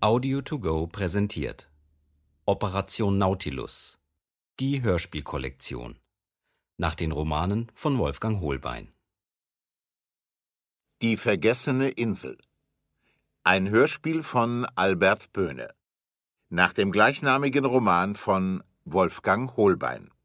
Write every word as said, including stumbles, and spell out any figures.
Audio to go präsentiert Operation Nautilus, die Hörspielkollektion, nach den Romanen von Wolfgang Hohlbein. Die vergessene Insel. Ein Hörspiel von Albert Boehne. Nach dem gleichnamigen Roman von Wolfgang Hohlbein.